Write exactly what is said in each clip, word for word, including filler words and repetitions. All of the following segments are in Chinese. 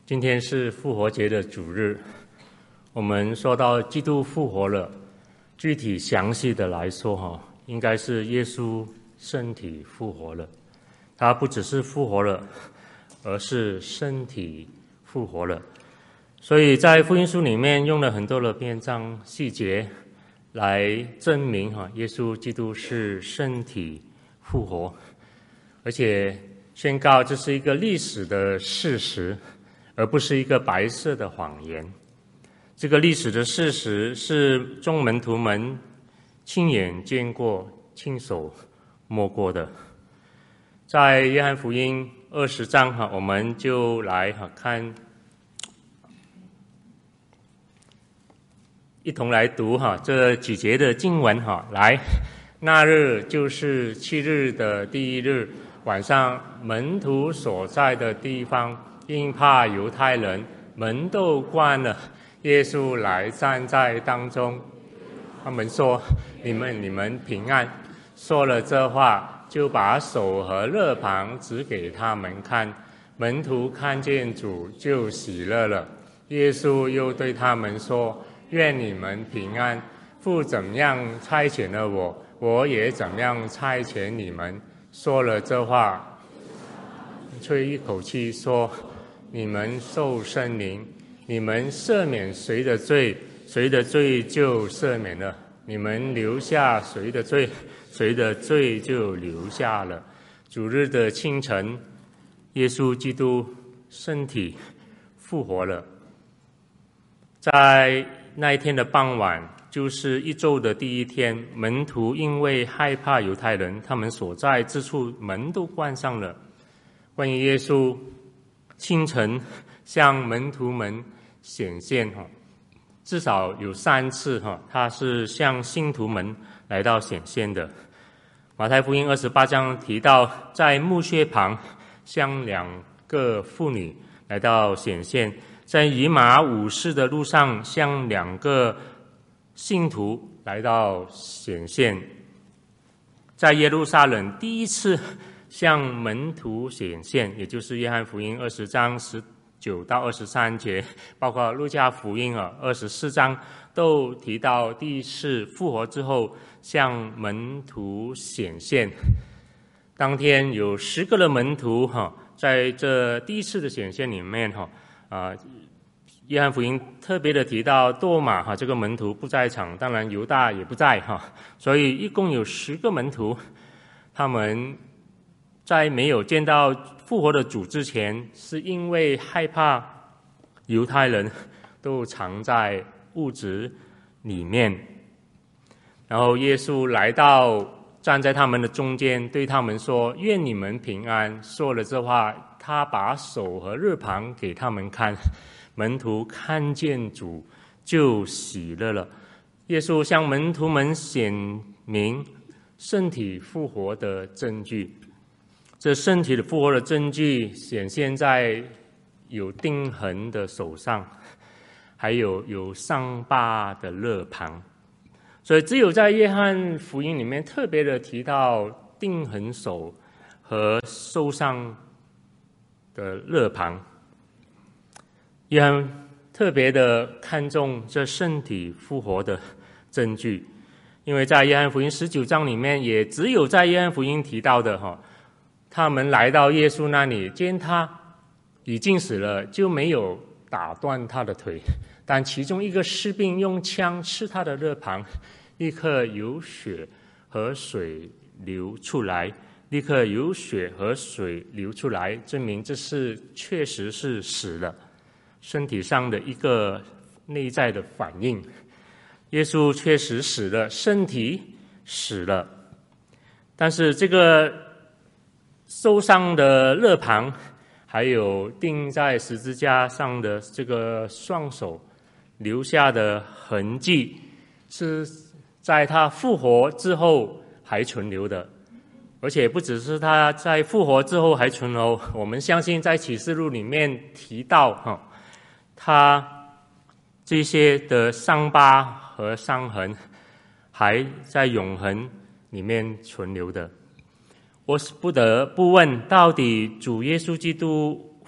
今天是复活节的主日，我们说到基督复活了，具体详细的来说哈，应该是耶稣身体复活了。他不只是复活了，而是身体复活了。所以在福音书里面用了很多的篇章细节来证明哈，耶稣基督是身体复活，而且宣告这是一个历史的事实，而不是一个白色的谎言。这个历史的事实是众门徒们亲眼见过、亲手摸过的。在约翰福音二十章哈，我们就来哈看，一同来读哈这几节的经文哈。来，那日就是七日的第一日晚上，门徒所在的地方，因怕犹太人，门都关了。耶稣来站在当中，他们说：“你们你们平安。”说了这话，就把手和肋旁指给他们看。门徒看见主，就喜乐了。耶稣又对他们说：“愿你们平安。父怎样差遣了我，我也怎样差遣你们。”说了这话，吹一口气说：“你们受圣灵。你们赦免谁的罪，谁的罪就赦免了；你们留下谁的罪，谁的罪就留下了。”主日的清晨，耶稣基督身体复活了。在那一天的傍晚，就是一周的第一天，门徒因为害怕犹太人，他们所在之处门都关上了。关于耶稣清晨向门徒们显现，至少有三次他是向信徒们来到显现的。马太福音二十八章提到，在墓穴旁向两个妇女来到显现，在以马五世的路上向两个信徒来到显现，在耶路撒冷第一次向门徒显现，也就是约翰福音二十章十九到二十三节，包括路加福音啊二十四章，都提到第一次复活之后向门徒显现。当天有十个的门徒哈，在这第一次的显现里面哈啊。约翰福音特别的提到多马哈这个门徒不在场，当然犹大也不在哈，所以一共有十个门徒，他们在没有见到复活的主之前，是因为害怕犹太人都藏在屋子里面，然后耶稣来到站在他们的中间，对他们说：“愿你们平安。”说了这话，他把手和肋旁给他们看。门徒看见主就喜乐了。耶稣向门徒们显明身体复活的证据，这身体的复活的证据显现在有钉痕的手上，还有有伤疤的肋旁。所以只有在约翰福音里面特别的提到钉痕手和受伤的肋旁。约翰特别的看重这身体复活的证据，因为在约翰福音十九章里面，也只有在约翰福音提到的哈，他们来到耶稣那里，见他已经死了，就没有打断他的腿，但其中一个士兵用枪刺他的肋旁，立刻有血和水流出来，立刻有血和水流出来，证明这是确实是死了。身体上的一个内在的反应，耶稣确实死了，身体死了，但是这个受伤的肋旁，还有钉在十字架上的这个双手留下的痕迹，是在他复活之后还存留的。而且不只是他在复活之后还存留，我们相信在启示录里面提到哈。他这些的伤疤和伤痕还在永恒里面存留的。我不得不问，到底主耶稣基督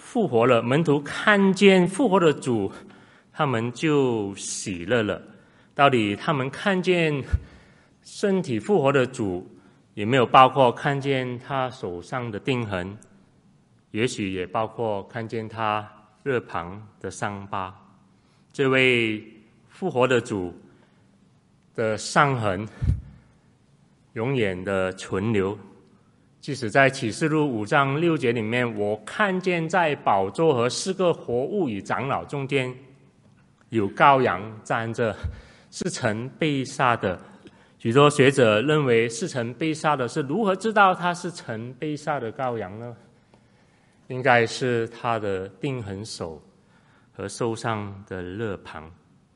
复活了，门徒看见复活的主，他们就喜乐了。到底他们看见身体复活的主，有没有包括看见他手上的钉痕？也许也包括看见他肋旁的伤疤。这位复活的主的伤痕永远的存留，即使在启示录五章六节里面，我看见在宝座和四个活物与长老中间有羔羊站着，是曾被杀的。许多学者认为是曾被杀的，是如何知道他是曾被杀的羔羊呢？应该是他的钉痕手和受伤的肋旁。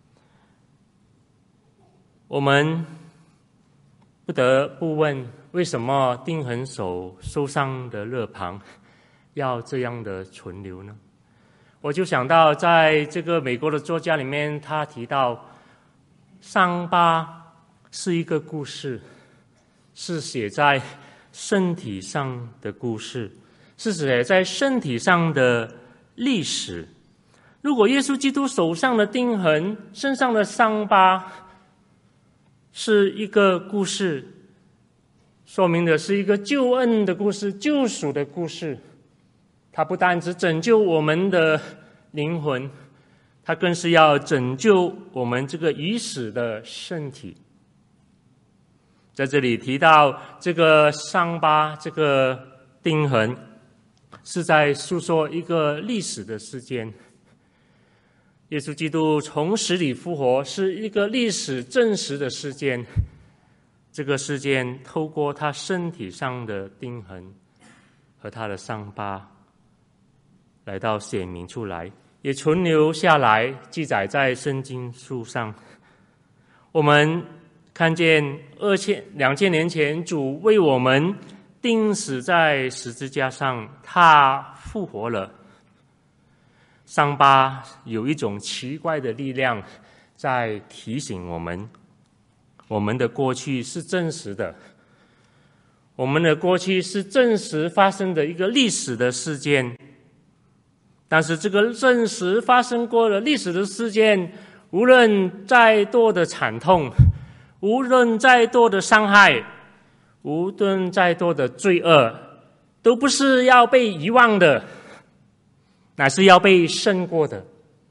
我们不得不问，为什么钉痕手受伤的肋旁要这样的存留呢？我就想到在这个美国的作家里面，他提到伤疤是一个故事，是写在身体上的故事，是写在身体上的历史。如果耶稣基督手上的钉痕、身上的伤疤是一个故事，说明的是一个救恩的故事、救赎的故事。它不单只拯救我们的灵魂，它更是要拯救我们这个已死的身体。在这里提到这个伤疤、这个钉痕，是在诉说一个历史的事件。耶稣基督从死里复活是一个历史真实的事件，这个事件透过他身体上的钉痕和他的伤疤来到显明出来，也存留下来，记载在圣经书上。我们看见二千两千年前主为我们钉死在十字架上，他复活了。伤疤有一种奇怪的力量在提醒我们，我们的过去是真实的，我们的过去是真实发生的一个历史的事件。但是这个真实发生过的历史的事件，无论再多的惨痛，无论再多的伤害，无论再多的罪恶，都不是要被遗忘的，乃是要被胜过的。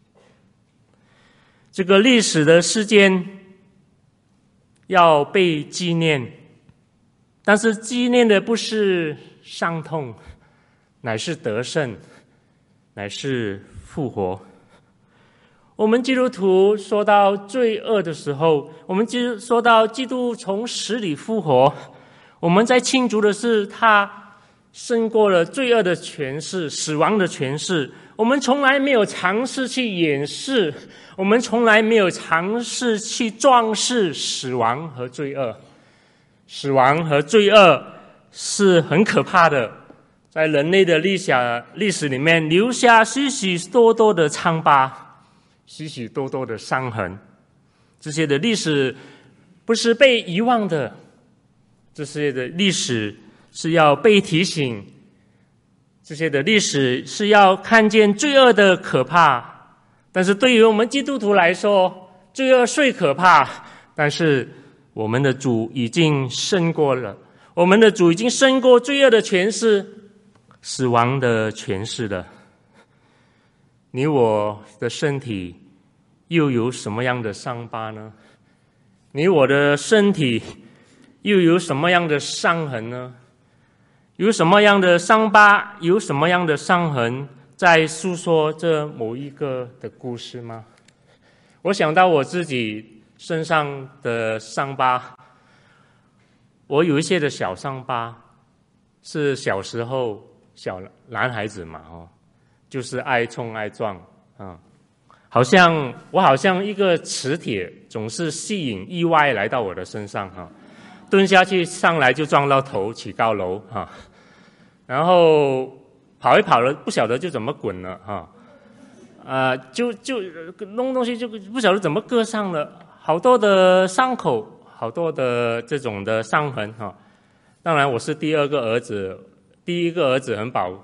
这个历史的事件要被纪念，但是纪念的不是伤痛，乃是得胜，乃是复活。我们基督徒说到罪恶的时候，我们说到基督从死里复活，我们在庆祝的是他胜过了罪恶的权势、死亡的权势。我们从来没有尝试去掩饰，我们从来没有尝试去壮视死亡和罪恶。死亡和罪恶是很可怕的，在人类的历史历史里面留下许许多多的疮疤，许许多多的伤痕。这些的历史不是被遗忘的，这些的历史是要被提醒，这些的历史是要看见罪恶的可怕。但是对于我们基督徒来说，罪恶虽可怕，但是我们的主已经胜过了，我们的主已经胜过罪恶的权势、死亡的权势了。你我的身体又有什么样的伤疤呢？你我的身体又有什么样的伤痕呢？有什么样的伤疤，有什么样的伤痕在诉说这某一个的故事吗？我想到我自己身上的伤疤，我有一些的小伤疤，是小时候小男孩子嘛，哦，就是爱冲爱撞啊，好像我好像一个磁铁，总是吸引意外来到我的身上哈。蹲下去上来就撞到头，起高楼哈，然后跑一跑了，不晓得就怎么滚了哈，啊、呃，就就弄东西就不晓得怎么割伤了，好多的伤口，好多的这种的伤痕哈。当然我是第二个儿子，第一个儿子很宝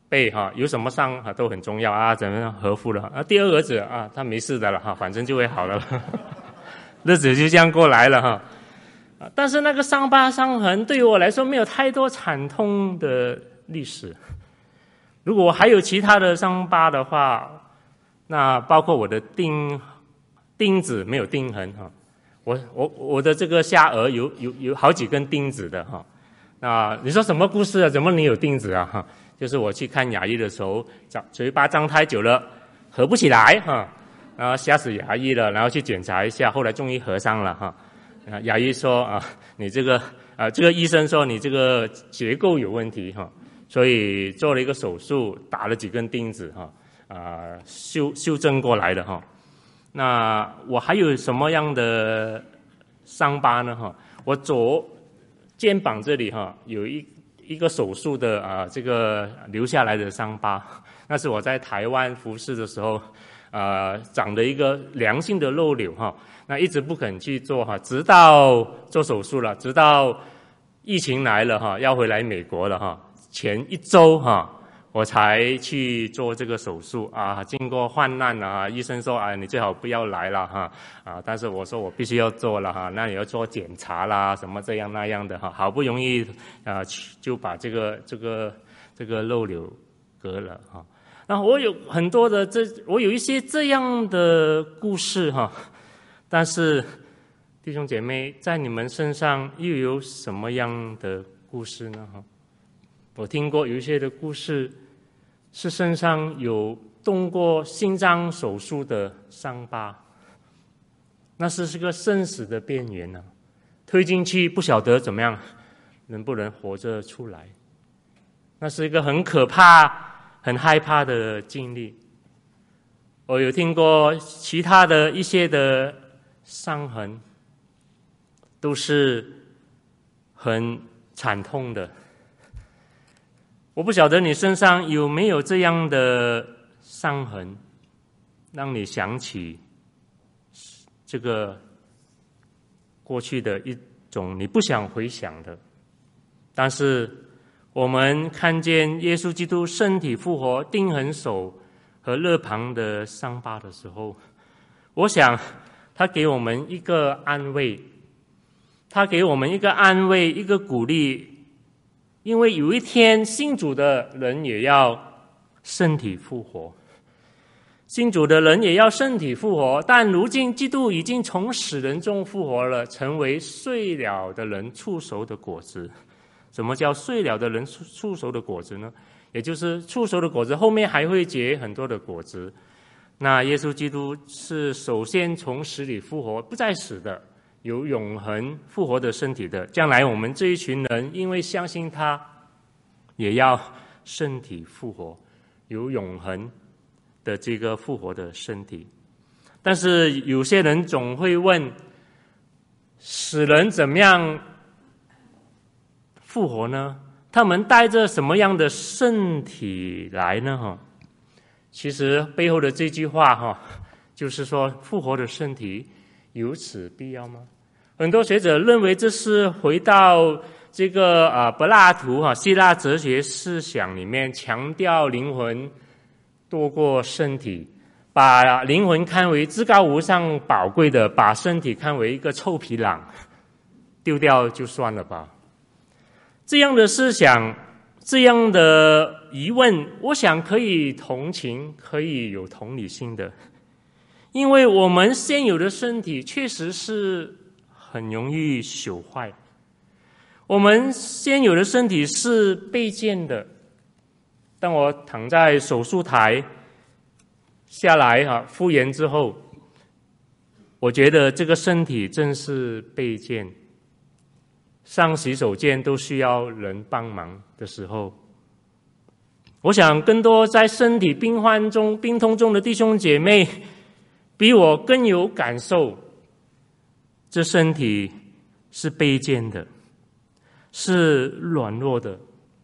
辈哈，有什么伤啊都很重要啊，怎么样呵护了啊？第二儿子啊，他没事的了哈，反正就会好了，日子就这样过来了哈。但是那个伤疤伤痕对于我来说没有太多惨痛的历史。如果我还有其他的伤疤的话，那包括我的钉钉子没有钉痕哈，我我我的这个下颚有有有好几根钉子的哈。那你说什么故事啊？怎么你有钉子啊？哈，就是我去看牙医的时候，嘴巴张太久了，合不起来哈，然后吓死牙医了，然后去检查一下，后来终于合上了哈。啊，牙医说啊，你这个啊，这个医生说你这个结构有问题哈，所以做了一个手术，打了几根钉子哈，啊，修修正过来的哈。那我还有什么样的伤疤呢哈？我左肩膀这里哈有一一个手术的啊，这个留下来的伤疤，那是我在台湾服侍的时候，呃，长的一个良性的肉瘤哈。那一直不肯去做哈，直到做手术了，直到疫情来了哈，要回来美国了哈，前一周哈，我才去做这个手术啊。经过患难啊，医生说啊，你最好不要来了哈啊，但是我说我必须要做了哈，那你要做检查啦，什么这样那样的哈，好不容易啊就把这个这个这个肉瘤割了哈。那我有很多的这，我有一些这样的故事哈。但是弟兄姐妹，在你们身上又有什么样的故事呢？我听过有一些的故事是身上有动过心脏手术的伤疤，那是是个生死的边缘呢、啊，推进去不晓得怎么样能不能活着出来，那是一个很可怕很害怕的经历。我有听过其他的一些的伤痕，都是很惨痛的。我不晓得你身上有没有这样的伤痕，让你想起这个过去的一种你不想回想的。但是我们看见耶稣基督身体复活、钉痕手和肋旁的伤疤的时候，我想他给我们一个安慰，他给我们一个安慰，一个鼓励，因为有一天信主的人也要身体复活，信主的人也要身体复活，但如今基督已经从死人中复活了，成为睡了的人触熟的果子。什么叫睡了的人触熟的果子呢？也就是触熟的果子后面还会结很多的果子。那耶稣基督是首先从死里复活，不再死的，有永恒复活的身体的。将来我们这一群人因为相信他，也要身体复活，有永恒的这个复活的身体。但是有些人总会问，死人怎么样复活呢？他们带着什么样的身体来呢？哈，其实背后的这句话哈，就是说复活的身体有此必要吗？很多学者认为这是回到这个啊柏拉图哈希腊哲学思想里面强调灵魂多过身体，把灵魂看为至高无上宝贵的，把身体看为一个臭皮囊，丢掉就算了吧。这样的思想，这样的疑问，我想可以同情，可以有同理心的，因为我们现有的身体确实是很容易朽坏，我们现有的身体是卑贱的。当我躺在手术台下来啊复原之后，我觉得这个身体真是卑贱，上洗手间都需要人帮忙的时候，我想更多在身体病患中、病痛中的弟兄姐妹，比我更有感受。这身体是卑贱的，是软弱的。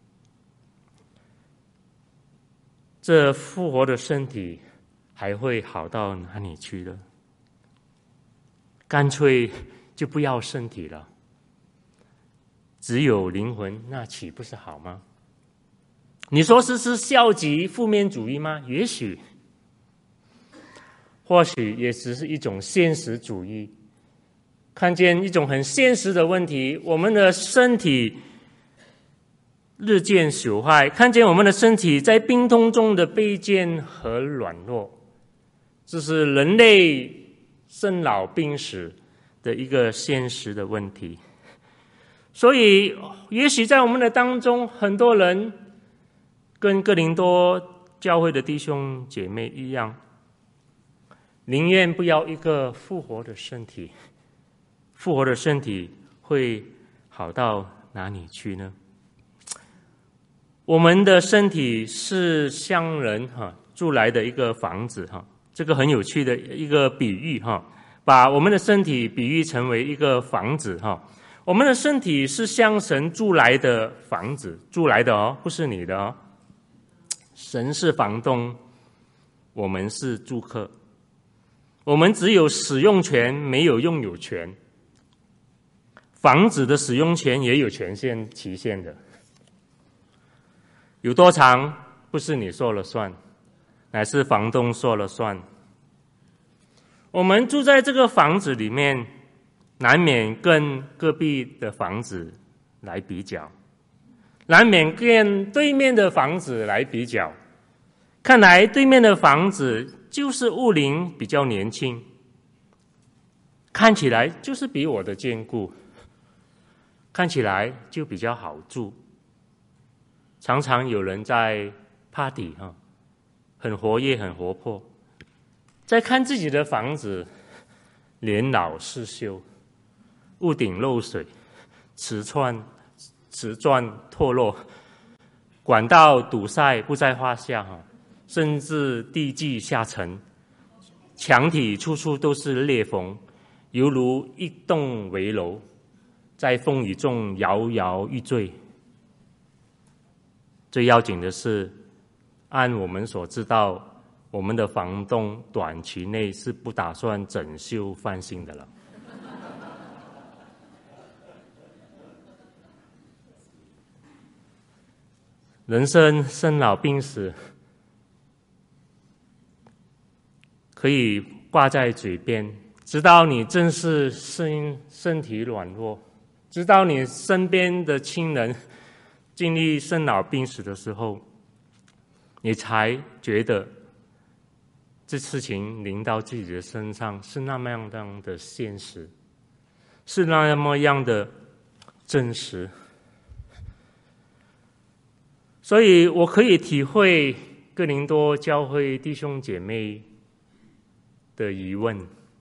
这复活的身体还会好到哪里去呢？干脆就不要身体了，只有灵魂，那岂不是好吗？ 你说是是消极负面主义吗？也许，或许也只是一种现实主义，看见一种很现实的问题，我们的身体日渐朽坏，看见我们的身体在病痛中的卑贱和软弱，这是人类生老病死的一个现实的问题。所以也许在我们的当中，很多人跟哥林多教会的弟兄姐妹一样，宁愿不要一个复活的身体。复活的身体会好到哪里去呢？我们的身体是像人哈住来的一个房子哈，这个很有趣的一个比喻哈，把我们的身体比喻成为一个房子哈。我们的身体是像神住来的房子，住来的哦，不是你的哦。神是房东，我们是住客，我们只有使用权，没有拥有权。房子的使用权也有权限期限的，有多长不是你说了算，乃是房东说了算。我们住在这个房子里面，难免跟隔壁的房子来比较，难免跟对面的房子来比较。看来对面的房子就是屋龄比较年轻，看起来就是比我的坚固，看起来就比较好住。常常有人在 party 哈，很活跃很活泼，在看自己的房子年老失修，屋顶漏水，瓷砖瓷砖脱落，管道堵塞不在话下哈，甚至地基下沉，墙体处处都是裂缝，犹如一栋危楼，在风雨中摇摇欲坠。最要紧的是，按我们所知道，我们的房东短期内是不打算整修翻新的了。人生生老病死可以挂在嘴边，直到你正是身身体软弱，直到你身边的亲人经历生老病死的时候，你才觉得这事情临到自己的身上是那么样的现实，是那么样的真实。所以我可以体会哥林多教会弟兄姐妹的疑问，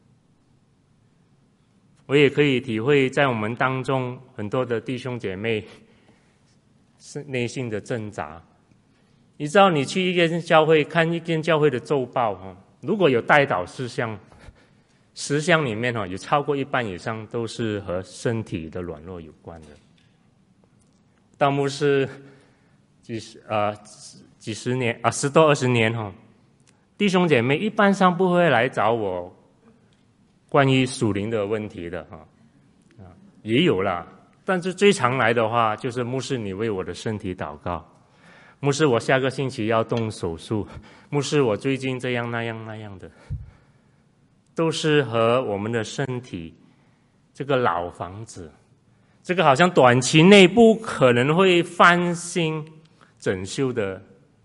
我也可以体会在我们当中很多的弟兄姐妹是内心的挣扎。你知道，你去一间教会看一间教会的周报哈，如果有代祷事项，十项里面哈有超过一半以上都是和身体的软弱有关的。当牧师几十呃几十年啊十多二十年哈，弟兄姐妹一般上不会来找我关于属灵的问题的哈，啊也有啦。但是最常来的话，就是牧师，你为我的身体祷告；牧师，我下个星期要动手术；牧师，我最近这样那样那样的，都是和我们的身体这个老房子，这个好像短期内不可能会翻新整修的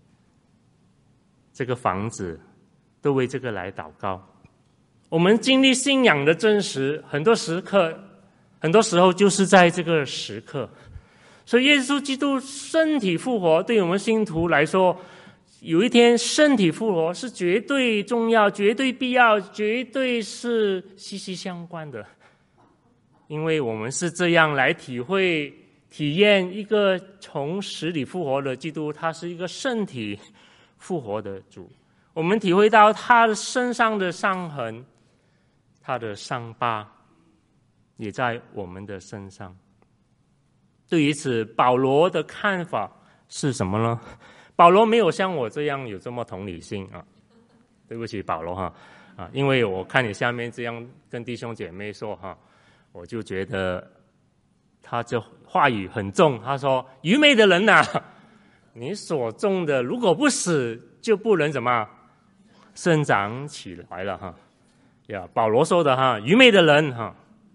这个房子，都为这个来祷告。我们经历信仰的真实，很多时刻。很多时候就是在这个时刻，所以耶稣基督身体复活对我们信徒来说，有一天身体复活是绝对重要、绝对必要、绝对是息息相关的，因为我们是这样来体会、体验一个从死里复活的基督，他是一个身体复活的主。我们体会到他身上的伤痕，他的伤疤也在我们的身上。对于此，保罗的看法是什么呢？保罗没有像我这样有这么同理心啊，对不起保罗哈啊，因为我看你下面这样跟弟兄姐妹说哈，我就觉得他这话语很重。他说：“愚昧的人呐、啊， 你所种的如果不死，就不能怎么生长起来了哈。呀，保罗说的哈，愚昧的人哈，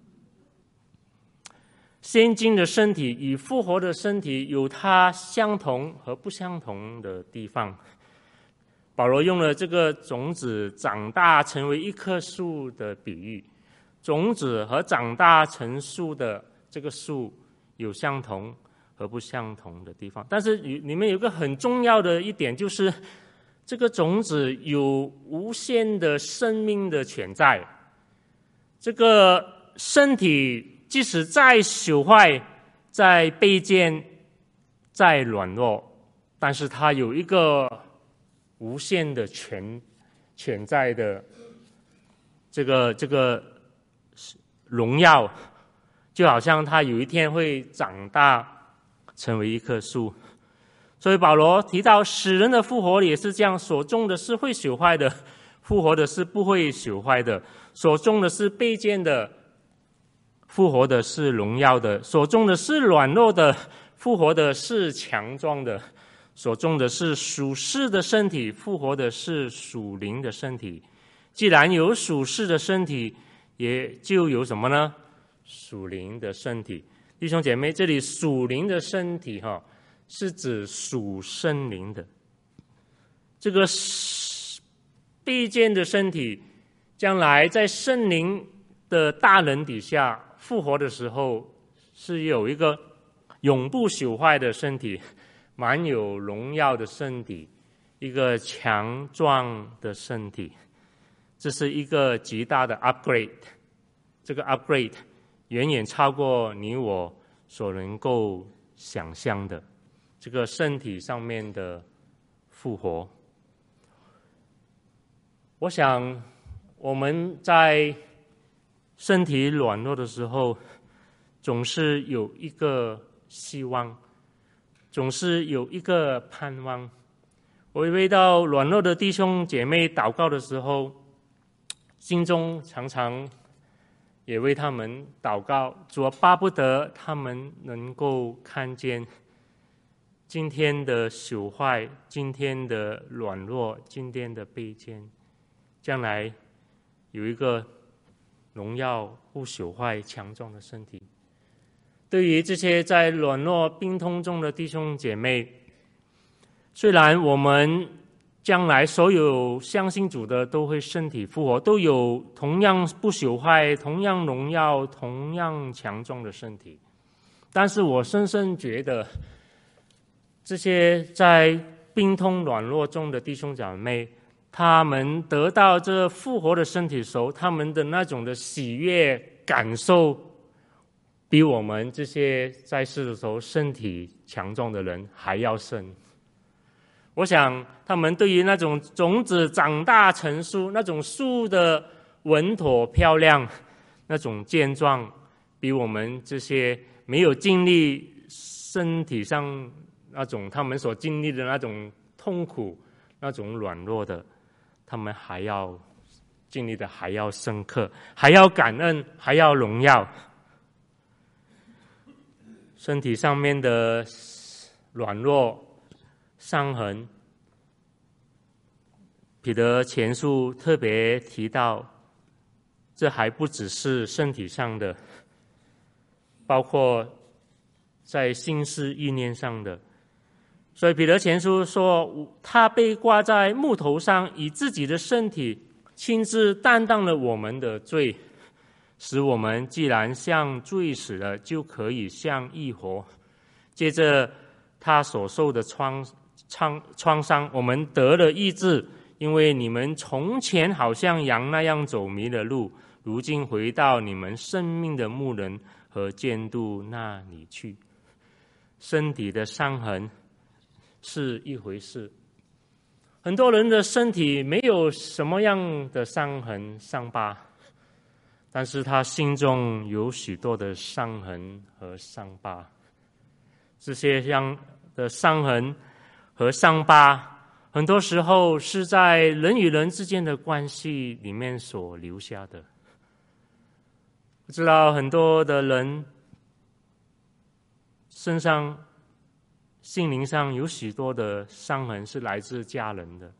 先进的身体与复活的身体有它相同和不相同的地方。保罗用了这个种子长大成为一棵树的比喻，种子和长大成树的这个树有相同和不相同的地方，但是里面有个很重要的一点，就是这个种子有无限的生命的潜在。这个身体即使再朽坏、再卑贱、再软弱，但是它有一个无限的潜潜在的这个这个荣耀，就好像它有一天会长大成为一棵树。所以保罗提到死人的复活也是这样，所种的是会朽坏的，复活的是不会朽坏的；所种的是卑贱的，复活的是荣耀的；所种的是软弱的，复活的是强壮的；所种的是属世的身体，复活的是属灵的身体。既然有属世的身体，也就有什么呢？属灵的身体。弟兄姐妹，这里属灵的身体哈，是指属圣灵的。这个卑贱的身体，将来在圣灵的大能底下复活的时候，是有一个永不朽坏的身体，满有荣耀的身体，一个强壮的身体。这是一个极大的 upgrade， 这个 upgrade 远远超过你我所能够想象的这个身体上面的复活。我想我们在身体软弱的时候，总是有一个希望，总是有一个盼望。我为到软弱的弟兄姐妹祷告的时候，心中常常也为他们祷告，主啊，巴不得他们能够看见今天的朽坏，今天的软弱，今天的卑贱，将来有一个荣耀不朽坏强壮的身体。对于这些在软弱病痛中的弟兄姐妹，虽然我们将来所有相信主的都会身体复活，都有同样不朽坏、同样荣耀、同样强壮的身体，但是我深深觉得，这些在病痛软弱中的弟兄姐妹，他们得到这复活的身体的时候，他们的那种的喜悦感受，比我们这些在世的时候身体强壮的人还要深。我想他们对于那种种子长大成树，那种树的稳妥漂亮，那种健壮，比我们这些没有经历身体上那种他们所经历的那种痛苦，那种软弱的，他们还要经历的还要深刻，还要感恩，还要荣耀。身体上面的软弱伤痕，彼得前书特别提到，这还不只是身体上的，包括在心思意念上的。所以彼得前书说，他被挂在木头上，以自己的身体亲自担当了我们的罪，使我们既然像罪死了，就可以像义活。接着他所受的创创创伤，我们得了医治，因为你们从前好像羊那样走迷了路，如今回到你们生命的牧人和监督那里去。身体的伤痕是一回事，很多人的身体没有什么样的伤痕伤疤，但是他心中有许多的伤痕和伤疤。这些样的伤痕和伤疤，很多时候是在人与人之间的关系里面所留下的。我知道很多的人身上心灵上有许多的伤痕是来自家人的。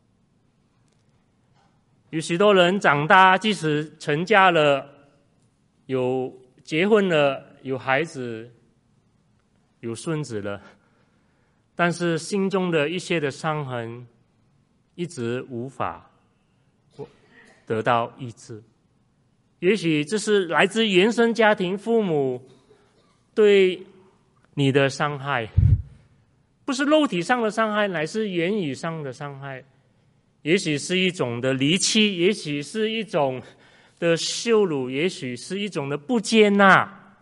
有许多人长大，即使成家了，有结婚了，有孩子，有孙子了，但是心中的一些的伤痕一直无法得到医治。也许这是来自原生家庭父母对你的伤害，不是肉体上的伤害，乃是言语上的伤害。也许是一种的离弃，也许是一种的羞辱，也许是一种的不接纳。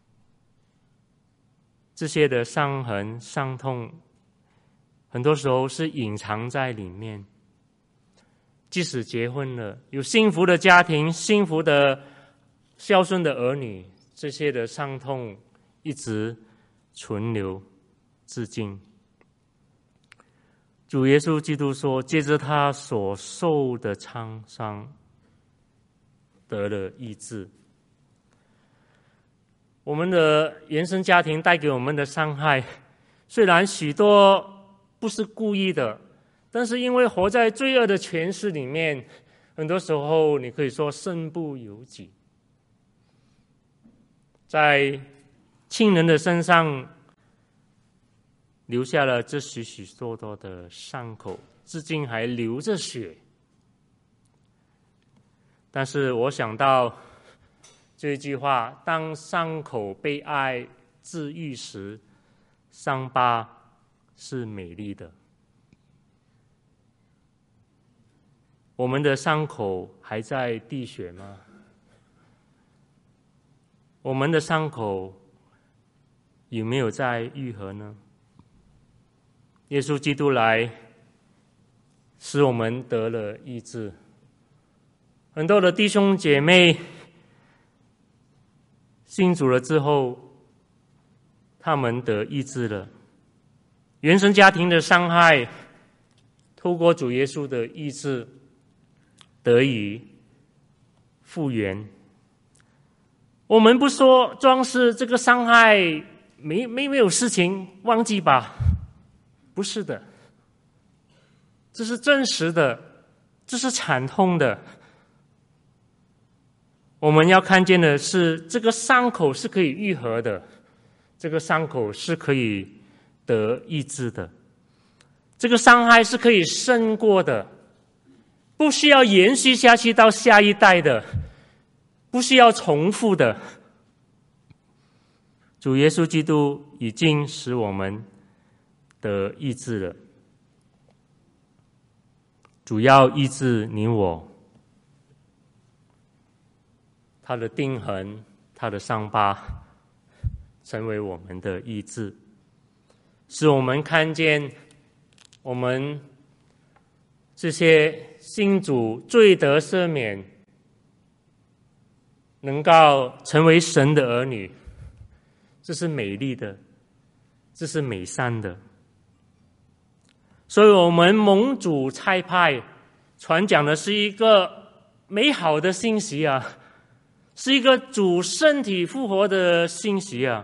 这些的伤痕伤痛很多时候是隐藏在里面。即使结婚了，有幸福的家庭，幸福的孝顺的儿女，这些的伤痛一直存留至今。主耶稣基督说，借着他所受的创伤得了医治。我们的原生家庭带给我们的伤害，虽然许多不是故意的，但是因为活在罪恶的权势里面，很多时候你可以说身不由己，在亲人的身上留下了这许许多多的伤口，至今还流着血。但是我想到这一句话，当伤口被爱治愈时，伤疤是美丽的。我们的伤口还在滴血吗？我们的伤口有没有在愈合呢？耶稣基督来，使我们得了医治。很多的弟兄姐妹信主了之后，他们得医治了。原生家庭的伤害，透过主耶稣的医治，得以复原。我们不说装饰这个伤害没没没有事情，忘记吧？不是的，这是真实的，这是惨痛的。我们要看见的是，这个伤口是可以愈合的，这个伤口是可以得医治的，这个伤害是可以胜过的，不需要延续下去到下一代的，不需要重复的。主耶稣基督已经使我们得医治了，主要医治你我。他的钉痕，他的伤疤，成为我们的医治，使我们看见我们这些信主罪得赦免，能够成为神的儿女，这是美丽的，这是美善的。所以我们蒙主差派传讲的是一个美好的信息啊，是一个主身体复活的信息啊。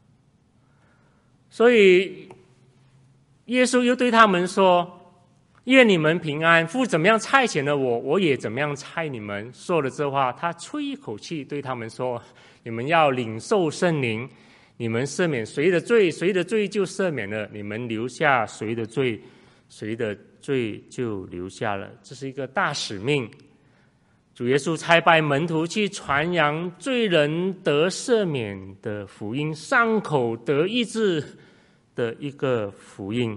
所以耶稣又对他们说，愿你们平安，父怎么样差遣了我，我也怎么样差你们。说了这话，他吹一口气对他们说，你们要领受圣灵，你们赦免谁的罪，谁的罪就赦免了，你们留下谁的罪，谁的罪就留下了。这是一个大使命。主耶稣差派门徒去传扬罪人得赦免的福音，伤口得医治的一个福音。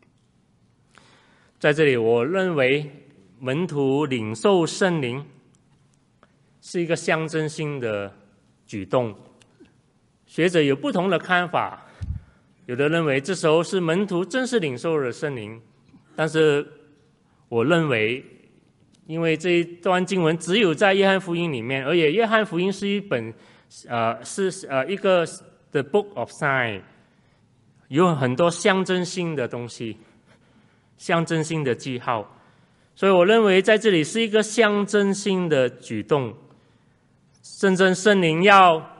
在这里，我认为门徒领受圣灵是一个象征性的举动。学者有不同的看法，有的认为这时候是门徒正式领受了圣灵，但是我认为因为这一段经文只有在约翰福音里面，而且约翰福音是一本呃是呃一个 The Book of Sign， 有很多象征性的东西，象征性的记号，所以我认为在这里是一个象征性的举动。真正圣灵要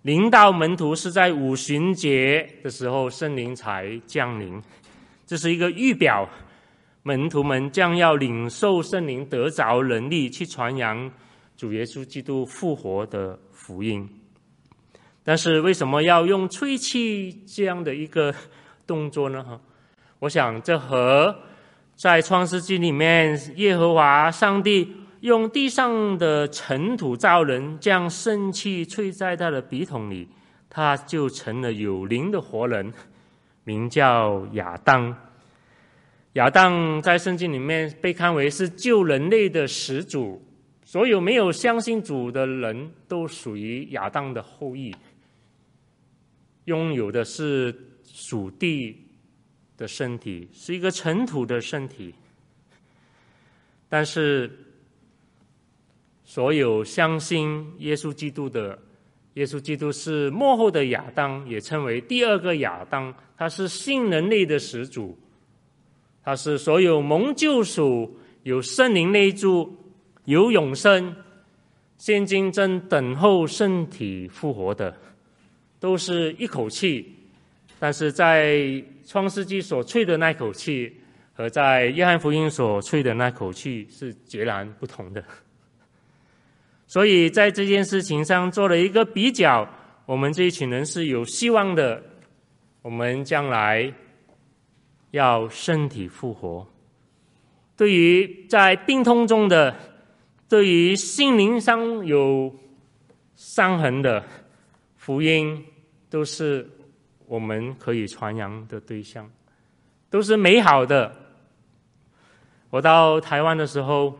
临到门徒是在五旬节的时候，圣灵才降临，这是一个预表，门徒们将要领受圣灵，得着能力去传扬主耶稣基督复活的福音。但是为什么要用吹气这样的一个动作呢？我想这和在创世纪里面耶和华上帝用地上的尘土造人，将圣气吹在他的鼻孔里，他就成了有灵的活人，名叫亚当。亚当在圣经里面被看为是救人类的始祖，所有没有相信主的人都属于亚当的后裔，拥有的是属地的身体，是一个尘土的身体。但是所有相信耶稣基督的，耶稣基督是末后的亚当，也称为第二个亚当，他是新人类的始祖，他是所有蒙救赎、有圣灵内住、有永生、现今正等候身体复活的，都是一口气。但是在创世纪所吹的那口气和在约翰福音所吹的那口气是截然不同的。所以在这件事情上做了一个比较，我们这一群人是有希望的，我们将来要身体复活。对于在病痛中的，对于心灵上有伤痕的，福音都是我们可以传扬的对象，都是美好的。我到台湾的时候，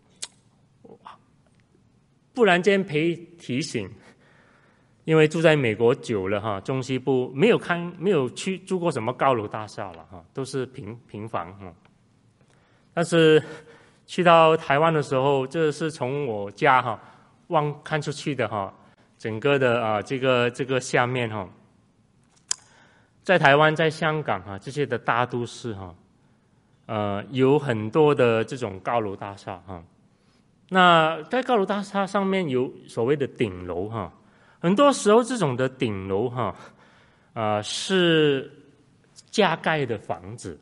忽然间被提醒，因为住在美国久了哈，中西部没有看没有去住过什么高楼大厦了哈，都是平平房哈。但是去到台湾的时候，这是从我家哈望看出去的哈，整个的啊这个这个下面哈，在台湾在香港哈这些的大都市哈，呃有很多的这种高楼大厦哈。那在高楼大厦上面有所谓的顶楼哈，很多时候这种的顶楼哈，啊、呃、是加盖的房子。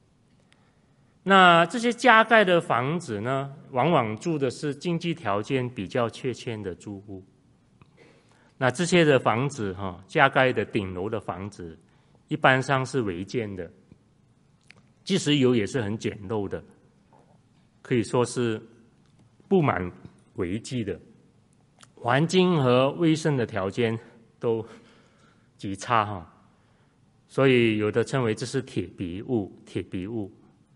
那这些加盖的房子呢，往往住的是经济条件比较缺欠的住户。那这些的房子哈，加盖的顶楼的房子，一般上是违建的，即使有也是很简陋的，可以说是布满违纪的，环境和卫生的条件都极差哈，所以有的称为这是铁皮屋，铁皮屋。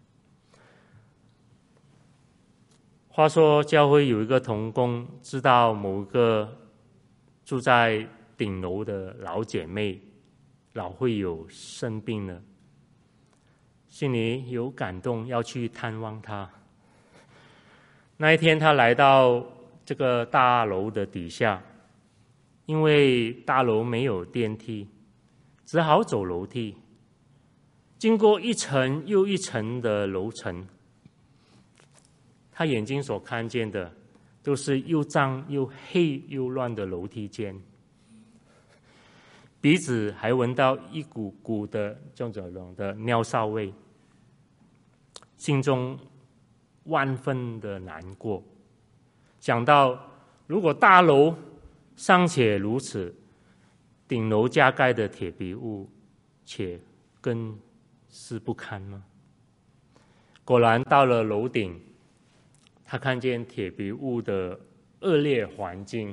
话说教会有一个同工知道某个住在顶楼的老姐妹老会友生病了，心里有感动，要去探望她。那一天他来到这个大楼的底下，因为大楼没有电梯，只好走楼梯，经过一层又一层的楼层，他眼睛所看见的都是又脏又黑又乱的楼梯间，鼻子还闻到一股股的这种的尿骚味，心中万分的难过，想到如果大楼尚且如此，顶楼加盖的铁皮屋且更是不堪吗？果然到了楼顶，他看见铁皮屋的恶劣环境，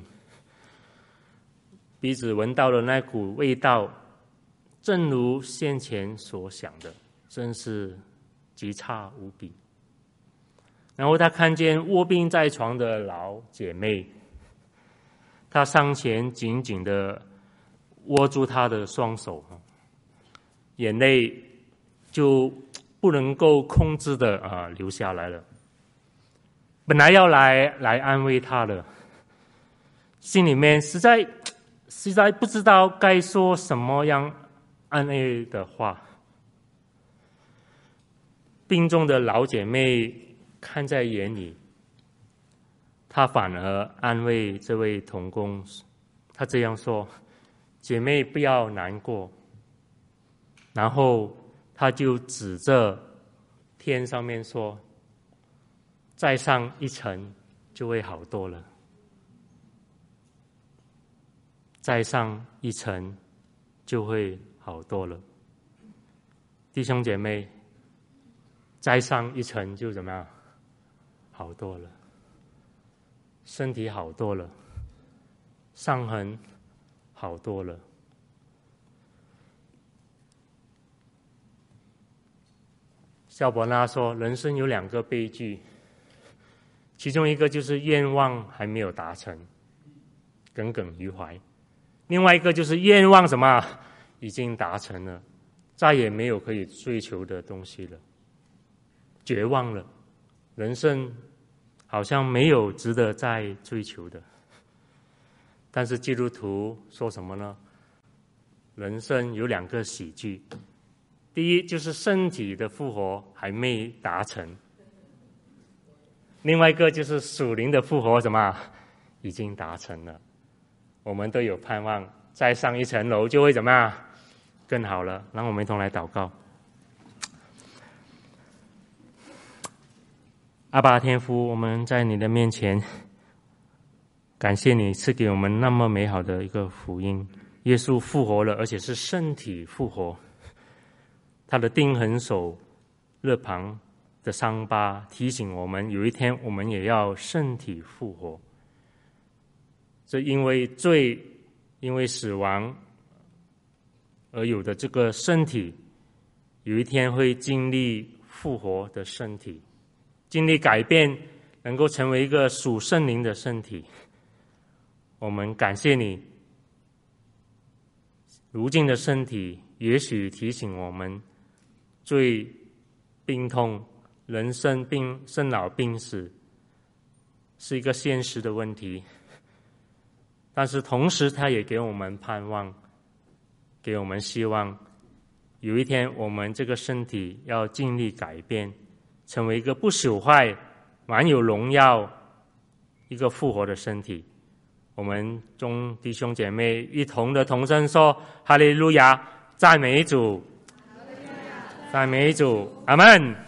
鼻子闻到了那股味道，正如先前所想的，真是极差无比。然后他看见卧病在床的老姐妹，他上前紧紧地握住她的双手，眼泪就不能够控制的啊流下来了。本来要来来安慰她的，心里面实在实在不知道该说什么样安慰的话。病重的老姐妹看在眼里，他反而安慰这位同工，他这样说： 姐妹不要难过。然后他就指着天上面说，再上一层就会好多了，再上一层就会好多了。弟兄姐妹，再上一层就怎么样？好多了，身体好多了，伤痕好多了。萧伯纳说，人生有两个悲剧，其中一个就是愿望还没有达成，耿耿于怀；另外一个就是愿望什么已经达成了，再也没有可以追求的东西了，绝望了，人生好像没有值得再追求的。但是基督徒说什么呢？人生有两个喜剧，第一就是身体的复活还没达成，另外一个就是属灵的复活什么已经达成了。我们都有盼望，再上一层楼就会怎么样更好了。让我们一同来祷告。阿爸天父，我们在你的面前感谢你赐给我们那么美好的一个福音，耶稣复活了，而且是身体复活。他的钉痕手、肋旁的伤疤提醒我们，有一天我们也要身体复活。这因为罪、因为死亡而有的这个身体，有一天会经历复活的身体，经历改变，能够成为一个属圣灵的身体。我们感谢你，如今的身体也许提醒我们，最病痛、人生病、生老病死是一个现实的问题，但是同时它也给我们盼望，给我们希望，有一天我们这个身体要经历改变，成为一个不朽坏、满有荣耀、一个复活的身体。我们众弟兄姐妹一同的同声说：哈利路亚，赞美主，赞美主，阿们。